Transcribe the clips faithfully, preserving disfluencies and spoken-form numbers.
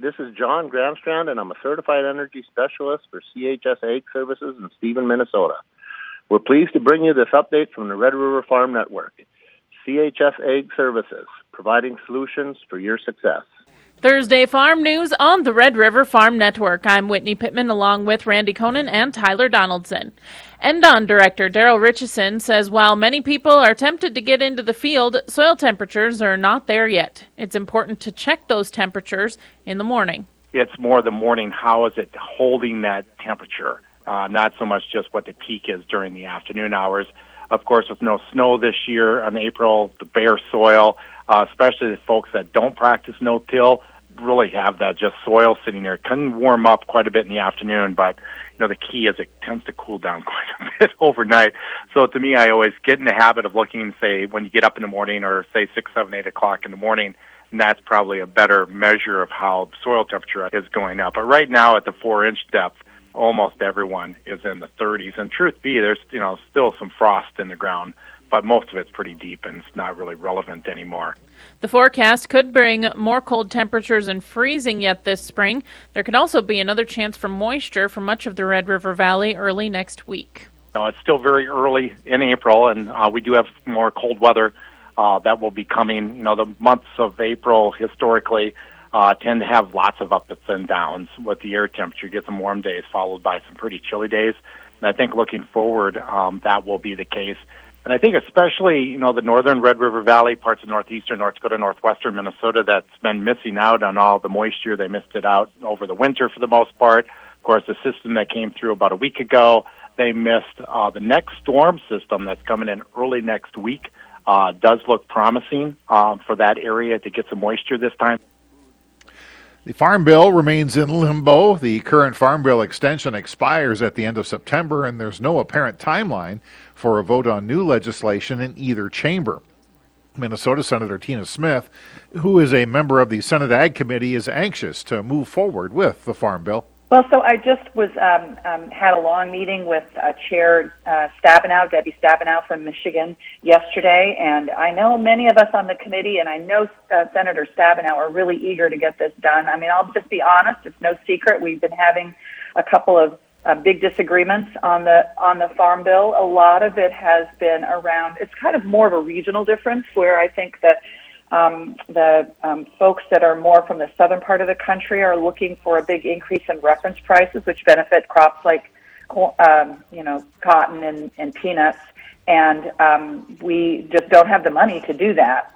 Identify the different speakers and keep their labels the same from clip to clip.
Speaker 1: This is John Gramstrand, and I'm a certified energy specialist for C H S Ag Services in Stephen, Minnesota. We're pleased to bring you this update from the Red River Farm Network. C H S Ag Services, providing solutions for your success.
Speaker 2: Thursday Farm News on the Red River Farm Network. I'm Whitney Pittman along with Randy Conan and Tyler Donaldson. Endon Director Daryl Richardson says while many people are tempted to get into the field, soil temperatures are not there yet. It's important to check those temperatures in the morning.
Speaker 3: It's more the morning. How is it holding that temperature? Uh, not so much just what the peak is during the afternoon hours. Of course, with no snow this year in April, the bare soil, uh, especially the folks that don't practice no-till, really have that just soil sitting there. It can warm up quite a bit in the afternoon, but you know the key is it tends to cool down quite a bit overnight. So to me, I always get in the habit of looking, say, when you get up in the morning or say six, seven, eight o'clock in the morning, and that's probably a better measure of how soil temperature is going up. But right now at the four-inch depth, almost everyone is in the thirties. And truth be, there's you know still some frost in the ground, but most of it's pretty deep and it's not really relevant anymore.
Speaker 2: The forecast could bring more cold temperatures and freezing yet this spring. There could also be another chance for moisture for much of the Red River Valley early next week.
Speaker 3: No, it's still very early in April, and uh, we do have more cold weather uh, that will be coming. You know, the months of April historically uh, tend to have lots of ups and downs with the air temperature. You get some warm days followed by some pretty chilly days. And I think looking forward, um, that will be the case. And I think especially, you know, the northern Red River Valley, parts of northeastern North Dakota, northwestern Minnesota, that's been missing out on all the moisture. They missed it out over the winter for the most part. Of course, the system that came through about a week ago, they missed uh, the next storm system that's coming in early next week. Uh, does look promising uh, for that area to get some moisture this time.
Speaker 4: The Farm Bill remains in limbo. The current Farm Bill extension expires at the end of September, and there's no apparent timeline for a vote on new legislation in either chamber. Minnesota Senator Tina Smith, who is a member of the Senate Ag Committee, is anxious to move forward with the Farm Bill.
Speaker 5: Well, so I just was um, um, had a long meeting with uh, Chair uh, Stabenow, Debbie Stabenow from Michigan yesterday, and I know many of us on the committee, and I know uh, Senator Stabenow are really eager to get this done. I mean, I'll just be honest; it's no secret we've been having a couple of uh, big disagreements on the on the Farm Bill. A lot of it has been around. It's kind of more of a regional difference, where I think that. Um, the um, folks that are more from the southern part of the country are looking for a big increase in reference prices, which benefit crops like, um, you know, cotton and, and peanuts, and um, we just don't have the money to do that.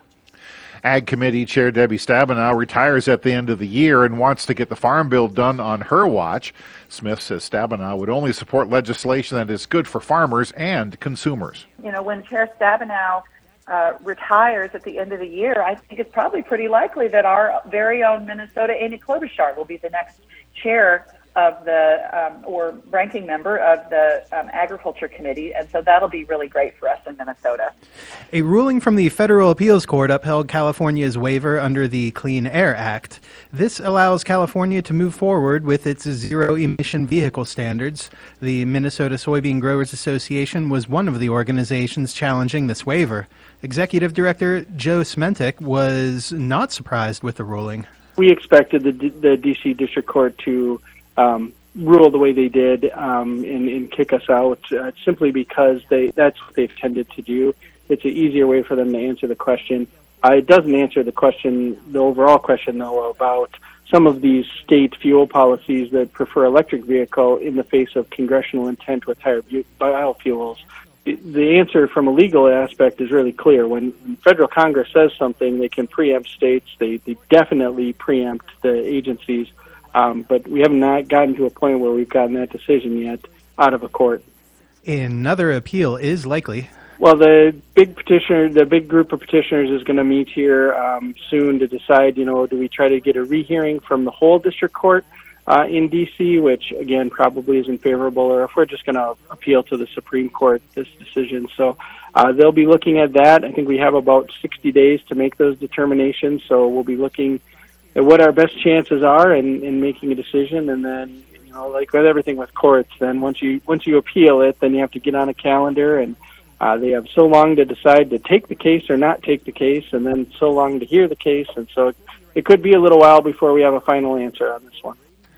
Speaker 4: Ag Committee Chair Debbie Stabenow retires at the end of the year and wants to get the Farm Bill done on her watch. Smith says Stabenow would only support legislation that is good for farmers and consumers.
Speaker 5: You know, when Chair Stabenow Uh, retires at the end of the year, I think it's probably pretty likely that our very own Minnesota Amy Klobuchar will be the next chair of the, um, or ranking member of the um, Agriculture Committee, and so that'll be really great for us in Minnesota.
Speaker 6: A ruling from the Federal Appeals Court upheld California's waiver under the Clean Air Act. This allows California to move forward with its zero-emission vehicle standards. The Minnesota Soybean Growers Association was one of the organizations challenging this waiver. Executive Director Joe Smentek was not surprised with the ruling.
Speaker 7: We expected the, D- the D C District Court to um, rule the way they did um, and, and kick us out uh, simply because they that's what they've tended to do. It's an easier way for them to answer the question. Uh, it doesn't answer the question, the overall question, though, about some of these state fuel policies that prefer electric vehicle in the face of congressional intent with higher bu- biofuels. The answer from a legal aspect is really clear. When federal Congress says something, they can preempt states. They, they definitely preempt the agencies. Um, but we have not gotten to a point where we've gotten that decision yet out of a court.
Speaker 6: Another appeal is likely.
Speaker 7: Well, the big petitioner, the big group of petitioners is going to meet here um, soon to decide, you know, do we try to get a rehearing from the whole district court uh, in D C, which, again, probably isn't favorable, or if we're just going to appeal to the Supreme Court this decision. So uh, they'll be looking at that. I think we have about sixty days to make those determinations, so we'll be looking at what our best chances are in, in making a decision, and then, you know, like with everything with courts, then once you once you appeal it, then you have to get on a calendar, and uh, they have so long to decide to take the case or not take the case, and then so long to hear the case, and so it, it could be a little while before we have a final answer on this one.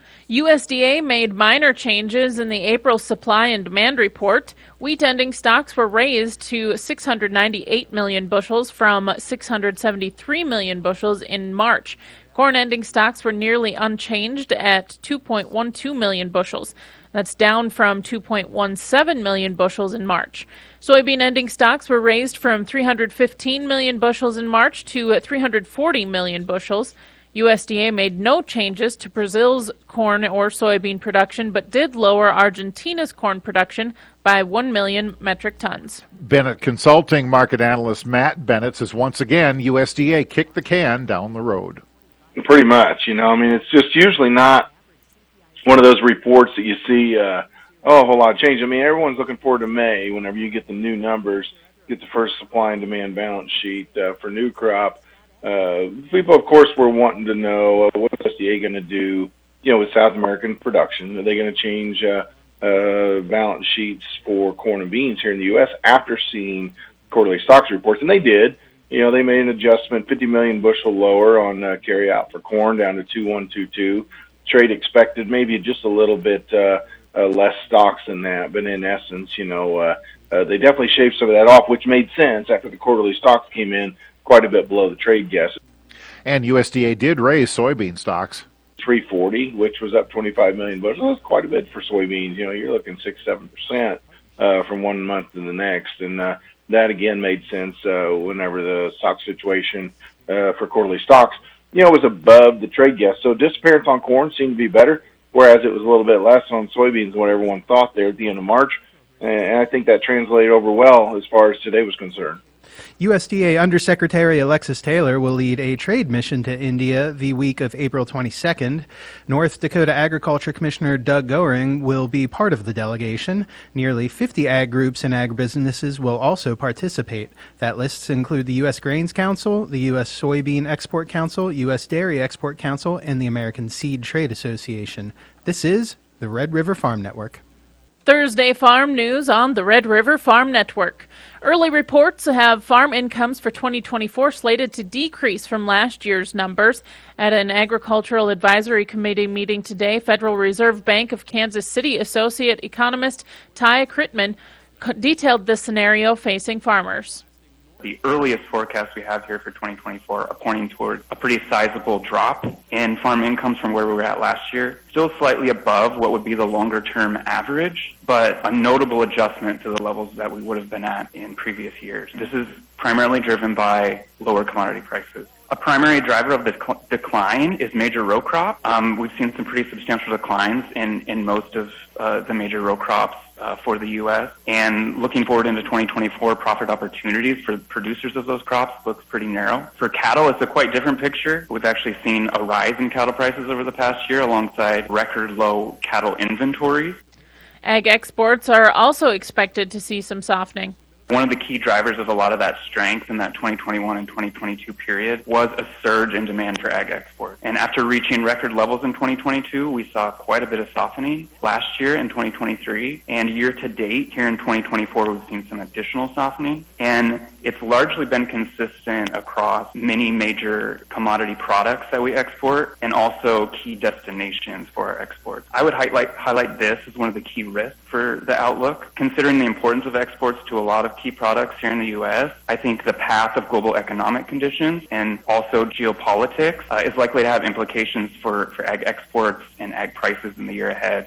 Speaker 2: U S D A made minor changes in the April supply and demand report. Wheat ending stocks were raised to six hundred ninety-eight million bushels from six hundred seventy-three million bushels in March. Corn ending stocks were nearly unchanged at two point one two million bushels. That's down from two point one seven million bushels in March. Soybean ending stocks were raised from three hundred fifteen million bushels in March to three hundred forty million bushels. U S D A made no changes to Brazil's corn or soybean production, but did lower Argentina's corn production by one million metric tons.
Speaker 4: Bennett Consulting market analyst Matt Bennett says once again, U S D A kicked the can down the road.
Speaker 8: Pretty much, you know, I mean, it's just usually not one of those reports that you see, uh, oh, a whole lot of change. I mean, everyone's looking forward to May whenever you get the new numbers, get the first supply and demand balance sheet uh, for new crop. Uh, people, of course, were wanting to know uh, what is U S D A going to do, you know, with South American production. Are they going to change uh, uh, balance sheets for corn and beans here in the U S after seeing quarterly stocks reports? And they did. You know, they made an adjustment, fifty million bushel lower on uh, carry out for corn down to two one two two. Trade expected maybe just a little bit uh, uh, less stocks than that, but in essence, you know, uh, uh, they definitely shaved some of that off, which made sense after the quarterly stocks came in quite a bit below the trade guess.
Speaker 4: And U S D A did raise soybean stocks.
Speaker 8: three forty, which was up twenty-five million bushels. That's quite a bit for soybeans. You know, you're looking six, seven percent uh, from one month to the next, and uh, that again made sense uh, whenever the stock situation uh, for quarterly stocks, you know, was above the trade guess. So disappearance on corn seemed to be better, whereas it was a little bit less on soybeans than what everyone thought there at the end of March. And I think that translated over well as far as today was concerned.
Speaker 6: U S D A Undersecretary Alexis Taylor will lead a trade mission to India the week of April twenty-second. North Dakota Agriculture Commissioner Doug Goering will be part of the delegation. Nearly fifty ag groups and agribusinesses will also participate. That lists include the U S Grains Council, the U S Soybean Export Council, U S Dairy Export Council, and the American Seed Trade Association. This is the Red River Farm Network.
Speaker 2: Thursday farm news on the Red River Farm Network. Early reports have farm incomes for twenty twenty-four slated to decrease from last year's numbers. At an Agricultural Advisory Committee meeting today, Federal Reserve Bank of Kansas City Associate Economist Ty Critman detailed this scenario facing farmers.
Speaker 9: The earliest forecast we have here for twenty twenty-four are pointing toward a pretty sizable drop in farm incomes from where we were at last year. Still slightly above what would be the longer-term average, but a notable adjustment to the levels that we would have been at in previous years. This is primarily driven by lower commodity prices. A primary driver of this cl- decline is major row crop. Um, we've seen some pretty substantial declines in, in most of uh, the major row crops uh, for the U S. And looking forward into twenty twenty-four, profit opportunities for producers of those crops looks pretty narrow. For cattle, it's a quite different picture. We've actually seen a rise in cattle prices over the past year alongside record low cattle inventories.
Speaker 2: Ag exports are also expected to see some softening.
Speaker 9: One of the key drivers of a lot of that strength in that twenty twenty-one and twenty twenty-two period was a surge in demand for ag exports. And after reaching record levels in twenty twenty-two, we saw quite a bit of softening last year in twenty twenty-three. And year to date, here in twenty twenty-four, we've seen some additional softening. And it's largely been consistent across many major commodity products that we export and also key destinations for our exports. I would highlight, highlight this as one of the key risks for the outlook. Considering the importance of exports to a lot of key products here in the U S, I think the path of global economic conditions and also geopolitics uh, is likely to have implications for, for ag exports and ag prices in the year ahead.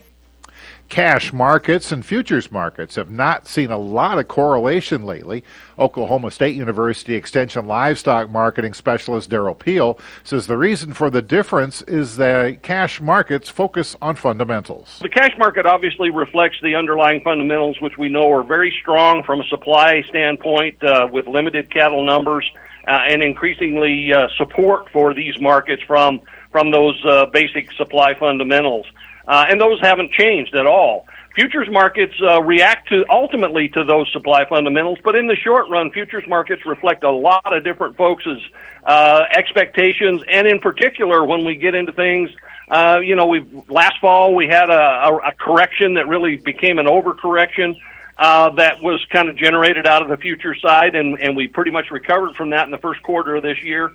Speaker 4: Cash markets and futures markets have not seen a lot of correlation lately. Oklahoma State University Extension livestock marketing specialist Daryl Peel says the reason for the difference is that cash markets focus on fundamentals.
Speaker 10: The cash market obviously reflects the underlying fundamentals, which we know are very strong from a supply standpoint uh, with limited cattle numbers uh, and increasingly uh, support for these markets from, from those uh, basic supply fundamentals. Uh, and those haven't changed at all. Futures markets uh, react to ultimately to those supply fundamentals, but in the short run, futures markets reflect a lot of different folks' uh, expectations, and in particular, when we get into things, uh, you know, we last fall we had a, a, a correction that really became an overcorrection uh, that was kind of generated out of the future side, and, and we pretty much recovered from that in the first quarter of this year.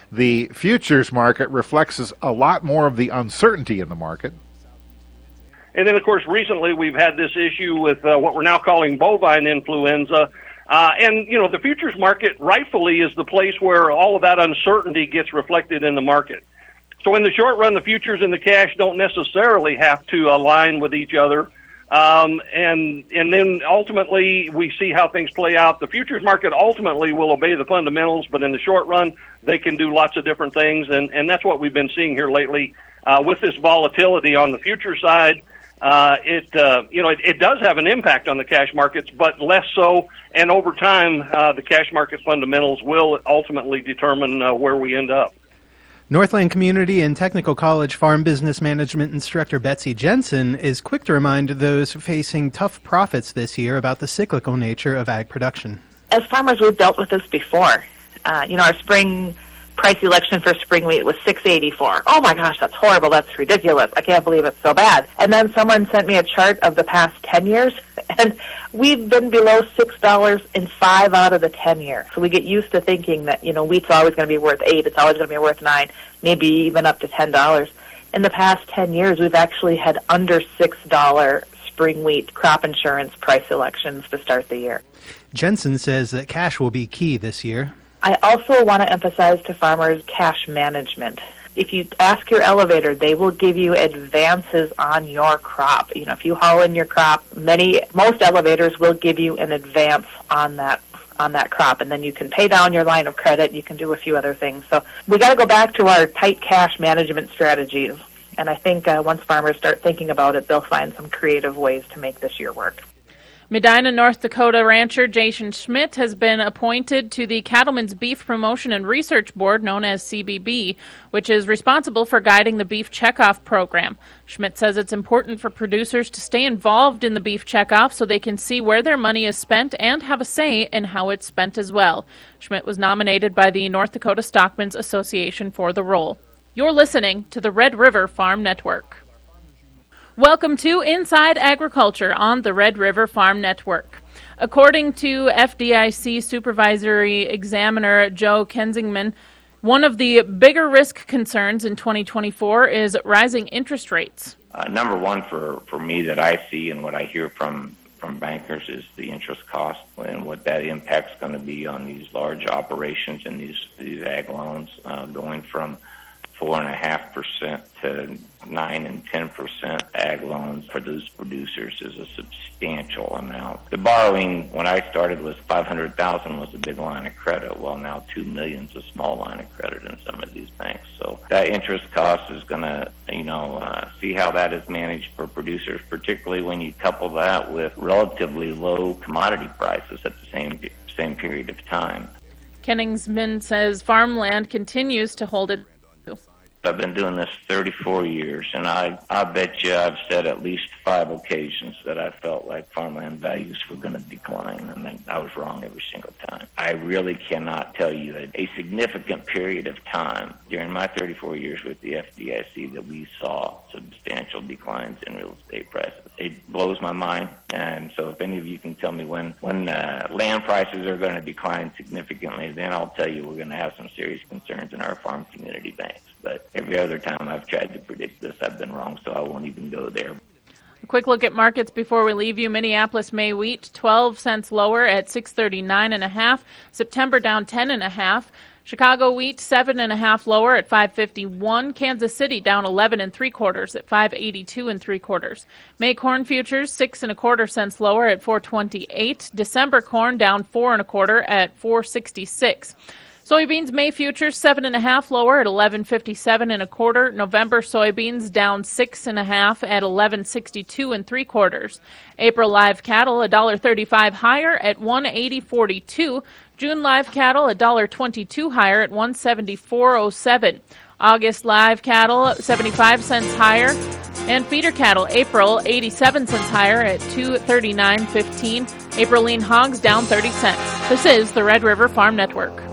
Speaker 4: The futures market reflects a lot more of the uncertainty in the market.
Speaker 10: And then, of course, recently we've had this issue with uh, what we're now calling bovine influenza. Uh, and, you know, the futures market rightfully is the place where all of that uncertainty gets reflected in the market. So in the short run, the futures and the cash don't necessarily have to align with each other. Um, and and then ultimately we see how things play out. The futures market ultimately will obey the fundamentals, but in the short run, they can do lots of different things. And, and that's what we've been seeing here lately uh, with this volatility on the future side. Uh, it, uh, you know, it, it does have an impact on the cash markets, but less so. And over time, uh, the cash market fundamentals will ultimately determine uh, where we end up.
Speaker 6: Northland Community and Technical College Farm Business Management instructor Betsy Jensen is quick to remind those facing tough profits this year about the cyclical nature of ag production.
Speaker 11: As farmers, we've dealt with this before. Uh, you know, our spring price election for spring wheat was six eighty-four. Oh my gosh, that's horrible. That's ridiculous. I can't believe it's so bad. And then someone sent me a chart of the past ten years, and we've been below six dollars in five out of the ten years. So we get used to thinking that, you know, wheat's always going to be worth eight, it's always going to be worth nine, maybe even up to ten dollars. In the past ten years, we've actually had under six dollars spring wheat crop insurance price elections to start the year.
Speaker 6: Jensen says that cash will be key this year.
Speaker 11: I also want to emphasize to farmers cash management. If you ask your elevator, they will give you advances on your crop. You know, if you haul in your crop, many, most elevators will give you an advance on that on that crop, and then you can pay down your line of credit. You can do a few other things. So we got to go back to our tight cash management strategies. And I think uh, once farmers start thinking about it, they'll find some creative ways to make this year work.
Speaker 2: Medina, North Dakota rancher Jason Schmidt has been appointed to the Cattlemen's Beef Promotion and Research Board, known as C B B, which is responsible for guiding the beef checkoff program. Schmidt says it's important for producers to stay involved in the beef checkoff so they can see where their money is spent and have a say in how it's spent as well. Schmidt was nominated by the North Dakota Stockmen's Association for the role. You're listening to the Red River Farm Network. Welcome to Inside Agriculture on the Red River Farm Network. According to F D I C Supervisory Examiner Joe Kensingman, one of the bigger risk concerns in twenty twenty-four is rising interest rates.
Speaker 12: Uh, number one for, for me that I see and what I hear from, from bankers is the interest cost and what that impact's going to be on these large operations and these, these ag loans uh, going from four and a half percent to nine and ten percent ag loans for those producers is a substantial amount. The borrowing when I started was five hundred thousand was a big line of credit. Well, now two million is a small line of credit in some of these banks. So that interest cost is going to, you know, uh, see how that is managed for producers, particularly when you couple that with relatively low commodity prices at the same same period of time.
Speaker 2: Kenningsman says farmland continues to hold it.
Speaker 12: I've been doing this thirty-four years, and I, I bet you I've said at least five occasions that I felt like farmland values were going to decline, and then I was wrong every single time. I really cannot tell you a, a significant period of time during my thirty-four years with the F D I C that we saw substantial declines in real estate prices. It blows my mind, and so if any of you can tell me when, when uh, land prices are going to decline significantly, then I'll tell you we're going to have some serious concerns in our farm community banks. But every other time I've tried to predict this, I've been wrong, so I won't even go there.
Speaker 2: A quick look at markets before we leave you. Minneapolis May wheat, twelve cents lower at six thirty-nine and a half. September down ten and a half. Chicago wheat, seven and a half lower at five fifty-one. Kansas City down eleven and three quarters at five eighty-two and three quarters. May corn futures, six and a quarter cents lower at four twenty-eight. December corn down four and a quarter at four sixty-six. Soybeans May futures seven and a half lower at eleven fifty-seven and a quarter. November soybeans down six and a half at eleven sixty-two and three quarters. April live cattle a dollar thirty-five higher at one eighty forty-two. June live cattle a dollar twenty-two higher at one seventy-four oh seven. August live cattle seventy-five cents higher, and feeder cattle April eighty-seven cents higher at two thirty-nine fifteen. April lean hogs down thirty cents. This is the Red River Farm Network.